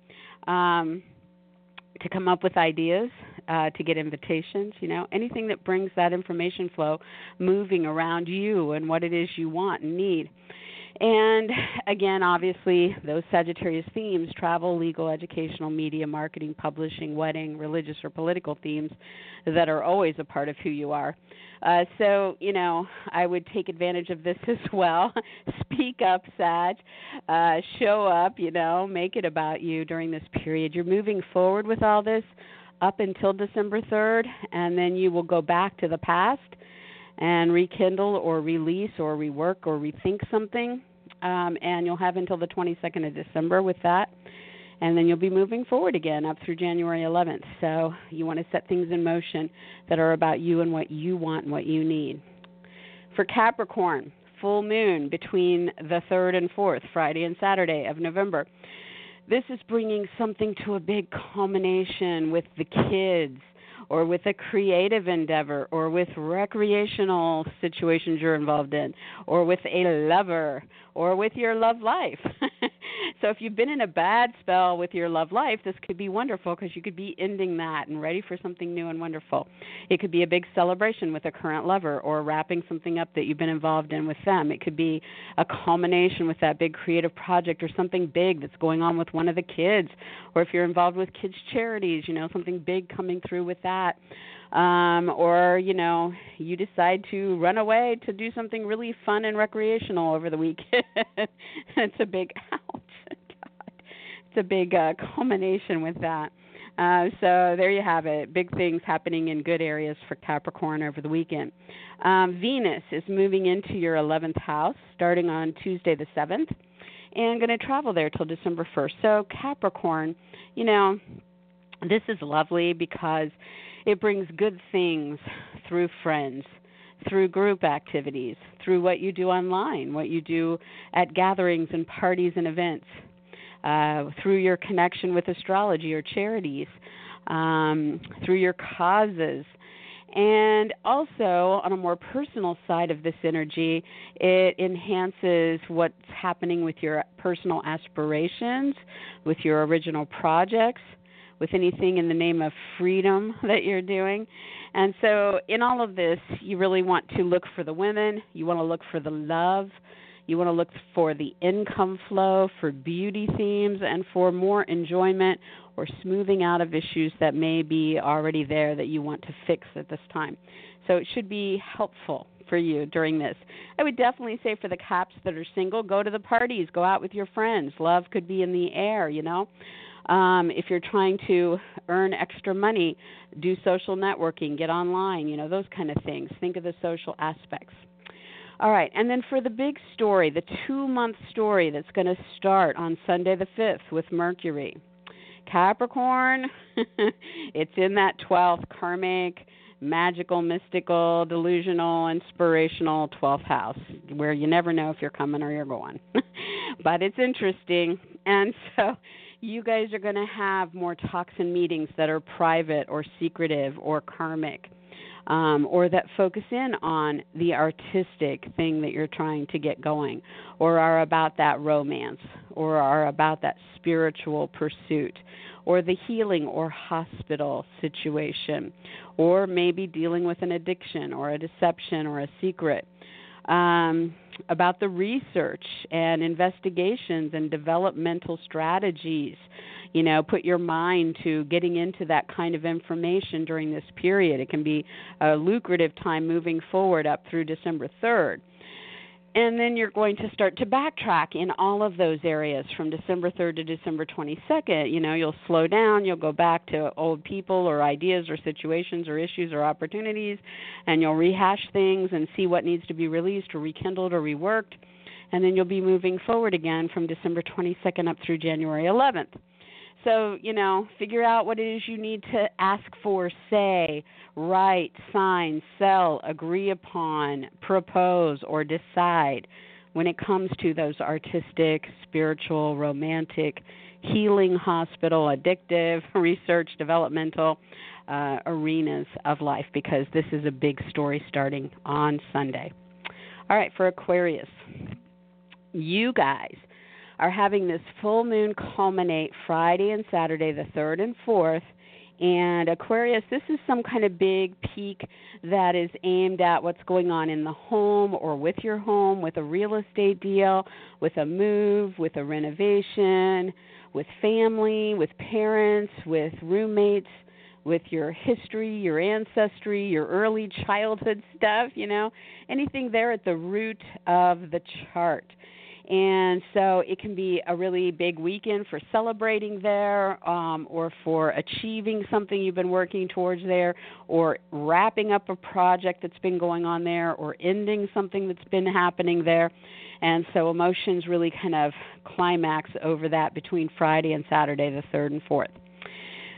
um, to come up with ideas, uh, to get invitations, you know, anything that brings that information flow moving around you and what it is you want and need. And again, obviously, those Sagittarius themes, travel, legal, educational, media, marketing, publishing, wedding, religious or political themes that are always a part of who you are. Uh, so, you know, I would take advantage of this as well. Speak up, Sag. Uh, show up, you know, make it about you during this period. You're moving forward with all this up until December third, and then you will go back to the past and rekindle or release or rework or rethink something. Um, and you'll have until the twenty-second of December with that. And then you'll be moving forward again up through January eleventh. So you want to set things in motion that are about you and what you want and what you need. For Capricorn, full moon between the third and fourth, Friday and Saturday of November. This is bringing something to a big culmination with the kids, or with a creative endeavor, or with recreational situations you're involved in, or with a lover, or with your love life. So if you've been in a bad spell with your love life, this could be wonderful because you could be ending that and ready for something new and wonderful. It could be a big celebration with a current lover, or wrapping something up that you've been involved in with them. It could be a culmination with that big creative project, or something big that's going on with one of the kids, or if you're involved with kids' charities, you know, something big coming through with that. Um, or, you know, you decide to run away to do something really fun and recreational over the weekend. It's a big, ouch, God. It's a big uh, culmination with that. Uh, so there you have it. Big things happening in good areas for Capricorn over the weekend. Um, Venus is moving into your eleventh house starting on Tuesday the seventh and going to travel there till December first. So Capricorn, you know, this is lovely because it brings good things through friends, through group activities, through what you do online, what you do at gatherings and parties and events, uh, through your connection with astrology or charities, um, through your causes. And also, on a more personal side of this energy, it enhances what's happening with your personal aspirations, with your original projects, with anything in the name of freedom that you're doing. And so in all of this, you really want to look for the women. You want to look for the love. You want to look for the income flow, for beauty themes, and for more enjoyment or smoothing out of issues that may be already there that you want to fix at this time. So it should be helpful for you during this. I would definitely say for the Caps that are single, go to the parties, go out with your friends. Love could be in the air, you know. Um, if you're trying to earn extra money, do social networking, get online, you know, those kind of things. Think of the social aspects. All right, and then for the big story, the two-month story that's going to start on Sunday the fifth with Mercury. Capricorn, it's in that twelfth karmic, magical, mystical, delusional, inspirational twelfth house, where you never know if you're coming or you're going. But it's interesting, and so you guys are going to have more talks and meetings that are private or secretive or karmic, um, or that focus in on the artistic thing that you're trying to get going, or are about that romance, or are about that spiritual pursuit, or the healing or hospital situation, or maybe dealing with an addiction or a deception or a secret. Um, about the research and investigations and developmental strategies. You know, put your mind to getting into that kind of information during this period. It can be a lucrative time moving forward up through December third. And then you're going to start to backtrack in all of those areas from December third to December twenty-second. You know, you'll slow down, you'll go back to old people or ideas or situations or issues or opportunities, and you'll rehash things and see what needs to be released or rekindled or reworked. And then you'll be moving forward again from December twenty-second up through January eleventh. So, you know, figure out what it is you need to ask for, say, write, sign, sell, agree upon, propose, or decide when it comes to those artistic, spiritual, romantic, healing, hospital, addictive, research, developmental uh, arenas of life, because this is a big story starting on Sunday. All right, for Aquarius, you guys are having this full moon culminate Friday and Saturday, the third and fourth. And Aquarius, this is some kind of big peak that is aimed at what's going on in the home or with your home, with a real estate deal, with a move, with a renovation, with family, with parents, with roommates, with your history, your ancestry, your early childhood stuff, you know, anything there at the root of the chart. And so it can be a really big weekend for celebrating there, um, or for achieving something you've been working towards there, or wrapping up a project that's been going on there, or ending something that's been happening there. And so emotions really kind of climax over that between Friday and Saturday, the third and fourth.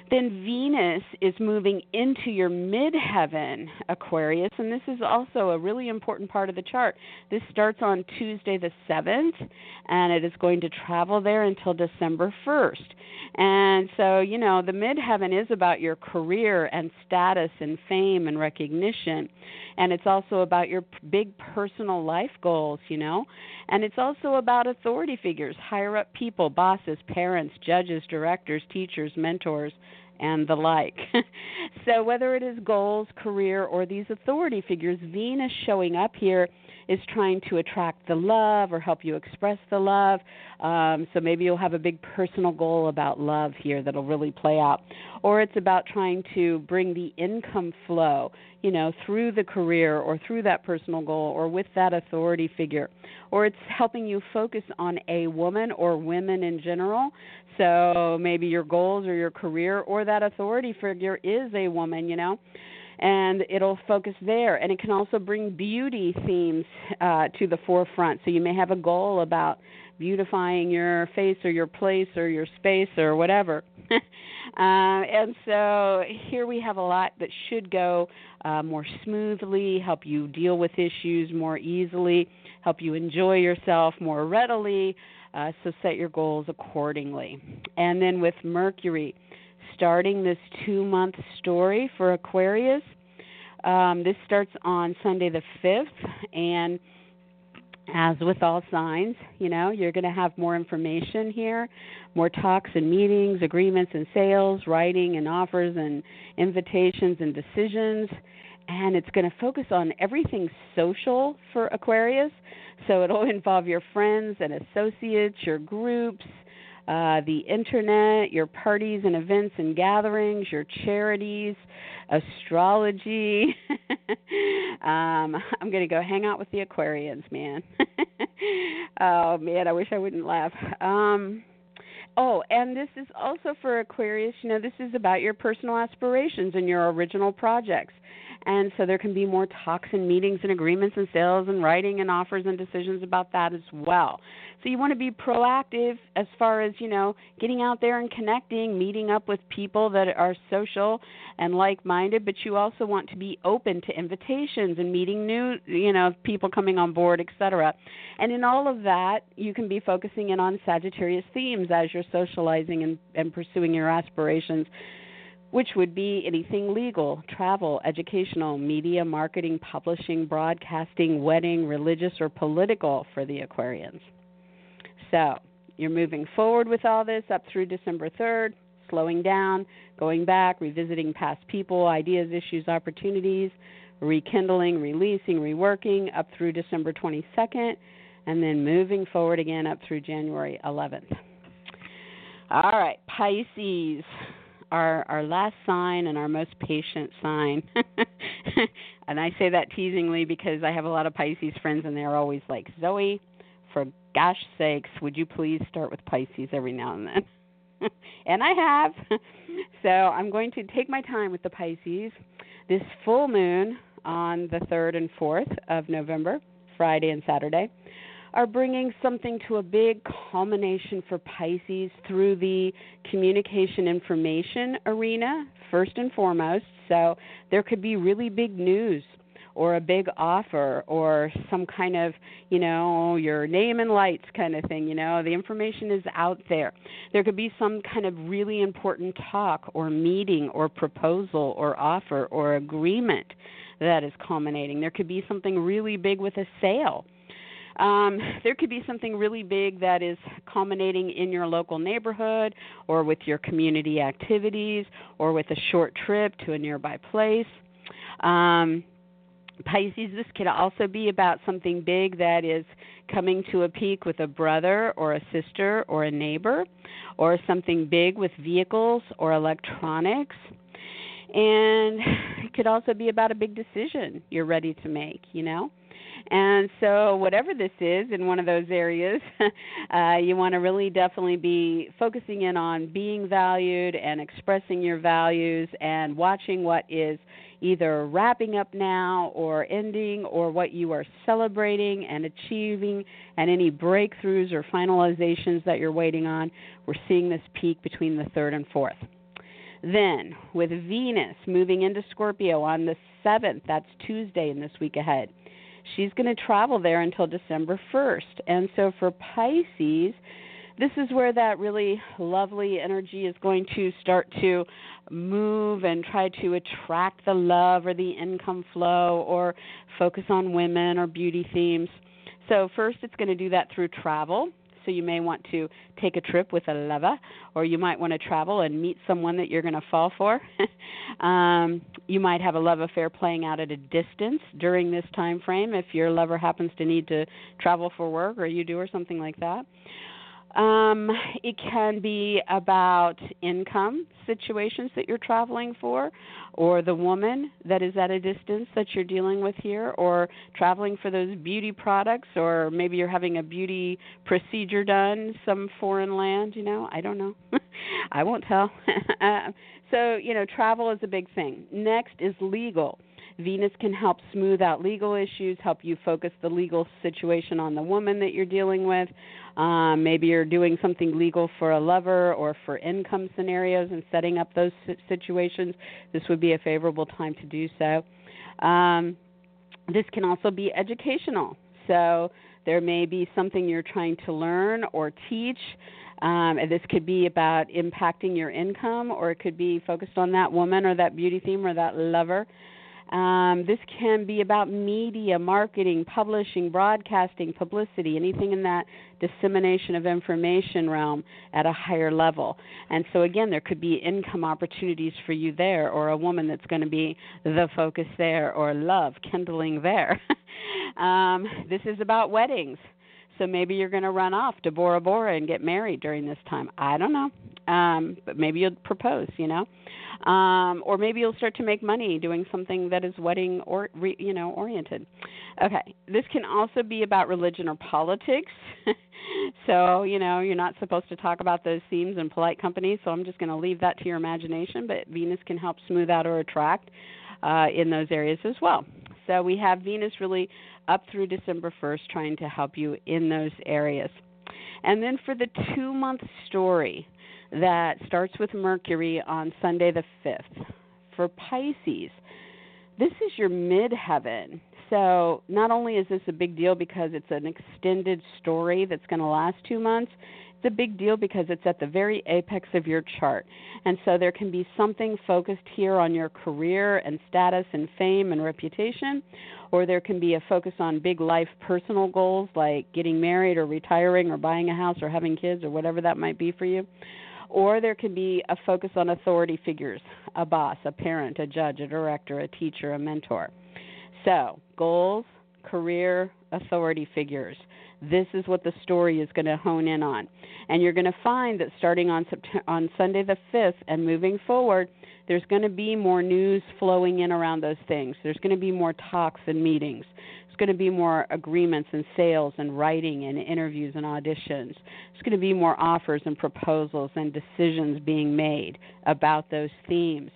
Then Venus is moving into your midheaven, Aquarius, and this is also a really important part of the chart. This starts on Tuesday the seventh, and it is going to travel there until December first. And so, you know, the midheaven is about your career and status and fame and recognition, and it's also about your big personal life goals, you know, and it's also about authority figures, higher-up people, bosses, parents, judges, directors, teachers, mentors, and the like. So whether it is goals, career, or these authority figures, Venus showing up here is trying to attract the love or help you express the love. Um, so maybe you'll have a big personal goal about love here that'll really play out. Or it's about trying to bring the income flow, you know, through the career or through that personal goal or with that authority figure. Or it's helping you focus on a woman or women in general. So maybe your goals or your career or that authority figure is a woman, you know, and it'll focus there. And it can also bring beauty themes uh, to the forefront. So you may have a goal about beautifying your face or your place or your space or whatever. uh, and so here we have a lot that should go uh, more smoothly, help you deal with issues more easily, help you enjoy yourself more readily. Uh, so set your goals accordingly. And then with Mercury starting this two-month story for Aquarius, um, this starts on Sunday the fifth, and as with all signs, you know, you're going to have more information here, more talks and meetings, agreements and sales, writing and offers and invitations and decisions. And it's going to focus on everything social for Aquarius. So it'll involve your friends and associates, your groups, uh, the internet, your parties and events and gatherings, your charities, astrology. um, I'm going to go hang out with the Aquarians, man. Oh, man, I wish I wouldn't laugh. Um, oh, and this is also for Aquarius. You know, this is about your personal aspirations and your original projects. And so there can be more talks and meetings and agreements and sales and writing and offers and decisions about that as well. So you want to be proactive as far as, you know, getting out there and connecting, meeting up with people that are social and like-minded, but you also want to be open to invitations and meeting new, you know, people coming on board, et cetera. And in all of that, you can be focusing in on Sagittarius themes as you're socializing and, and pursuing your aspirations, which would be anything legal, travel, educational, media, marketing, publishing, broadcasting, wedding, religious, or political for the Aquarians. So you're moving forward with all this up through December third, slowing down, going back, revisiting past people, ideas, issues, opportunities, rekindling, releasing, reworking up through December twenty-second, and then moving forward again up through January eleventh. All right, Pisces. Our, our last sign and our most patient sign. And I say that teasingly because I have a lot of Pisces friends, and they're always like, Zoe, for gosh sakes, would you please start with Pisces every now and then? And I have. So I'm going to take my time with the Pisces. This full moon on the third and fourth of November, Friday and Saturday, are bringing something to a big culmination for Pisces through the communication information arena, first and foremost. So there could be really big news or a big offer or some kind of, you know, your name and lights kind of thing, you know. The information is out there. There could be some kind of really important talk or meeting or proposal or offer or agreement that is culminating. There could be something really big with a sale. Um, there could be something really big that is culminating in your local neighborhood or with your community activities or with a short trip to a nearby place. Um, Pisces, this could also be about something big that is coming to a peak with a brother or a sister or a neighbor, or something big with vehicles or electronics. And it could also be about a big decision you're ready to make, you know. And so whatever this is in one of those areas, uh, you want to really definitely be focusing in on being valued and expressing your values and watching what is either wrapping up now or ending, or what you are celebrating and achieving, and any breakthroughs or finalizations that you're waiting on. We're seeing this peak between the third and fourth. Then, with Venus moving into Scorpio on the seventh, that's Tuesday in this week ahead, she's going to travel there until December first. And so for Pisces, this is where that really lovely energy is going to start to move and try to attract the love or the income flow or focus on women or beauty themes. So first it's going to do that through travel. So you may want to take a trip with a lover, or you might want to travel and meet someone that you're going to fall for. um, you might have a love affair playing out at a distance during this time frame if your lover happens to need to travel for work, or you do, or something like that. Um, it can be about income situations that you're traveling for, or the woman that is at a distance that you're dealing with here, or traveling for those beauty products, or maybe you're having a beauty procedure done some foreign land, you know, I don't know. I won't tell. uh, so, you know, travel is a big thing. Next is legal. Venus can help smooth out legal issues, help you focus the legal situation on the woman that you're dealing with. Um, maybe you're doing something legal for a lover or for income scenarios and setting up those situations. This would be a favorable time to do so. Um, this can also be educational. So there may be something you're trying to learn or teach. Um, and this could be about impacting your income, or it could be focused on that woman or that beauty theme or that lover. Um, this can be about media, marketing, publishing, broadcasting, publicity, anything in that dissemination of information realm at a higher level. And so, again, there could be income opportunities for you there, or a woman that's going to be the focus there, or love kindling there. um, this is about weddings. So maybe you're going to run off to Bora Bora and get married during this time. I don't know. Um, but maybe you'll propose, you know. Um, or maybe you'll start to make money doing something that is wedding or re, you know oriented. Okay, this can also be about religion or politics. So, you know, you're not supposed to talk about those themes in polite company, so I'm just going to leave that to your imagination, but Venus can help smooth out or attract uh, in those areas as well. So we have Venus really up through December first trying to help you in those areas. And then for the two-month story, that starts with Mercury on Sunday the fifth. For Pisces, this is your midheaven. So not only is this a big deal because it's an extended story that's going to last two months, it's a big deal because it's at the very apex of your chart. And so there can be something focused here on your career and status and fame and reputation, or there can be a focus on big life personal goals like getting married or retiring or buying a house or having kids or whatever that might be for you. Or there can be a focus on authority figures, a boss, a parent, a judge, a director, a teacher, a mentor. So, goals, career, authority figures. This is what the story is going to hone in on. And you're going to find that starting on September, on Sunday the fifth and moving forward, there's going to be more news flowing in around those things. There's going to be more talks and meetings. There's going to be more agreements and sales and writing and interviews and auditions. There's going to be more offers and proposals and decisions being made about those themes.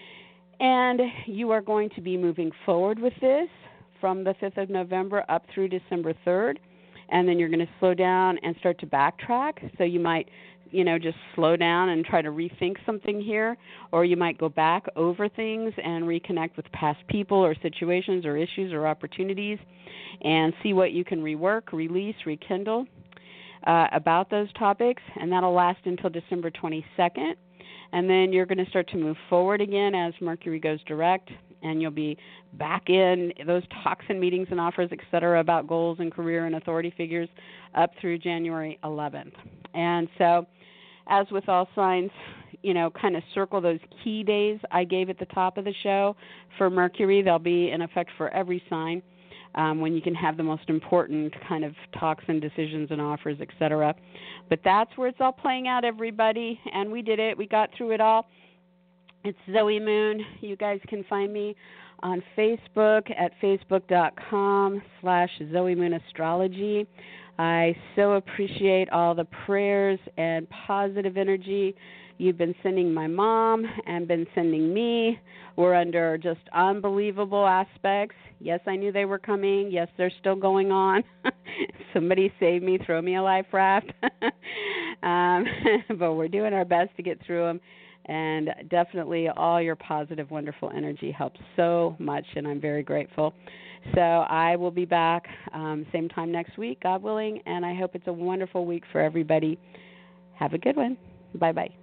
And you are going to be moving forward with this from the fifth of November up through December third. And then you're going to slow down and start to backtrack. So you might, you know, just slow down and try to rethink something here. Or you might go back over things and reconnect with past people or situations or issues or opportunities and see what you can rework, release, rekindle uh, about those topics. And that'll last until December twenty-second. And then you're going to start to move forward again as Mercury goes direct, and you'll be back in those talks and meetings and offers, et cetera, about goals and career and authority figures up through January eleventh. And so, as with all signs, you know, kind of circle those key days I gave at the top of the show for Mercury. They'll be in effect for every sign. Um, when you can have the most important kind of talks and decisions and offers, et cetera. But that's where it's all playing out, everybody, and we did it. We got through it all. It's Zoe Moon. You guys can find me on Facebook at facebook.com slash Zoe Moon Astrology. I so appreciate all the prayers and positive energy you've been sending my mom and been sending me. We're under just unbelievable aspects. Yes, I knew they were coming. Yes, they're still going on. Somebody save me, throw me a life raft. um, but we're doing our best to get through them And definitely all your positive, wonderful energy helps so much, and I'm very grateful. So I will be back um, same time next week, God willing, and I hope it's a wonderful week for everybody. Have a good one. Bye-bye.